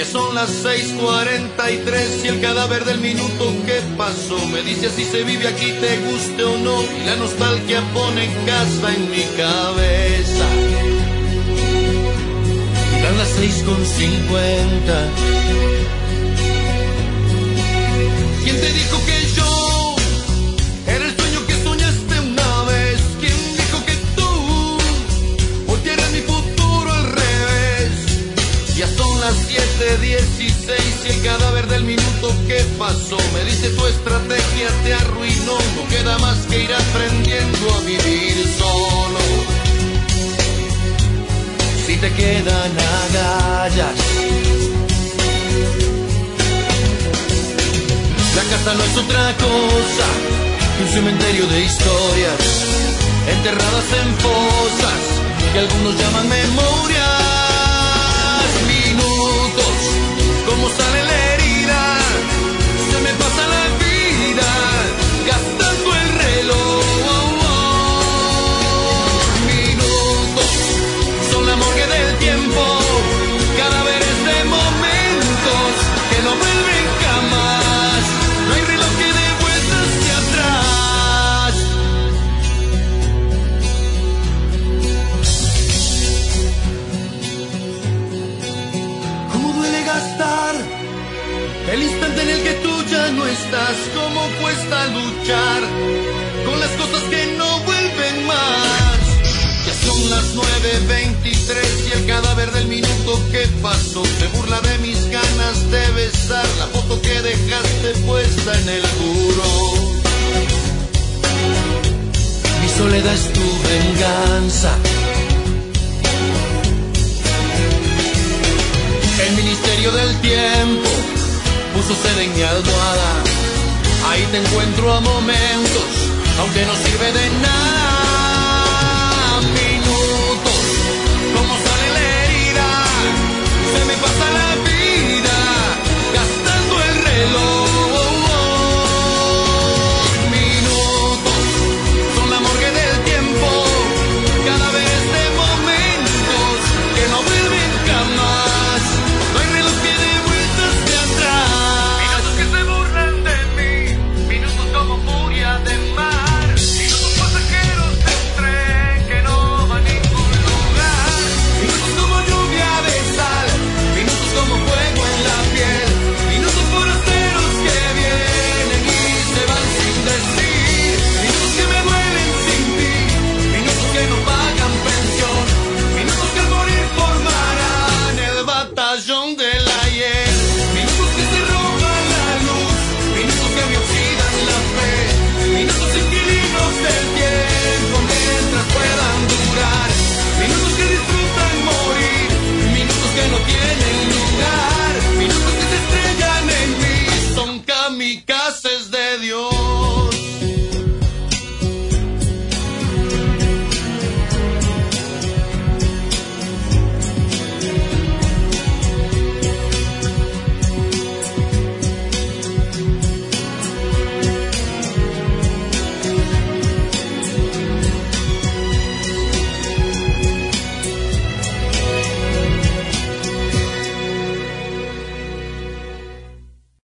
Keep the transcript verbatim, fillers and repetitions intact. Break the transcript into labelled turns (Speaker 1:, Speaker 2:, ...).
Speaker 1: son las seis cuarenta y tres y el cadáver del minuto que pasó me dice así se vive aquí, te guste o no, y la nostalgia pone casa en mi cabeza. Dan las seis con cincuenta. ¿Quién te dijo que yo era el sueño que soñaste una vez? ¿Quién dijo que tú voltearas mi futuro al revés? Ya son las siete dieciséis y el cadáver del minuto que pasó me dice tu estrategia te arruinó, no queda más que ir aprendiendo a vivir solo. Si te quedan agallas, la casa no es otra cosa que un cementerio de historias enterradas en fosas que algunos llaman memorias. Minutos, como sale la herida, se me pasa la vida gastando el reloj. Minutos, son la morgue del tiempo, cadáveres de momentos que no vuelven jamás. No hay reloj que dé vueltas hacia atrás. ¿Cómo duele gastar el instante en el que tú ya no estás? ¿Cómo cuesta luchar con las cosas que no vuelven más? Ya son las nueve veintitrés y el cadáver del minuto que pasó se burla de mis ganas de besar la foto que dejaste puesta en el muro. Mi soledad es tu venganza. El ministerio del tiempo puso sede en mi almohada. Ahí te encuentro a momentos, aunque no sirve de nada.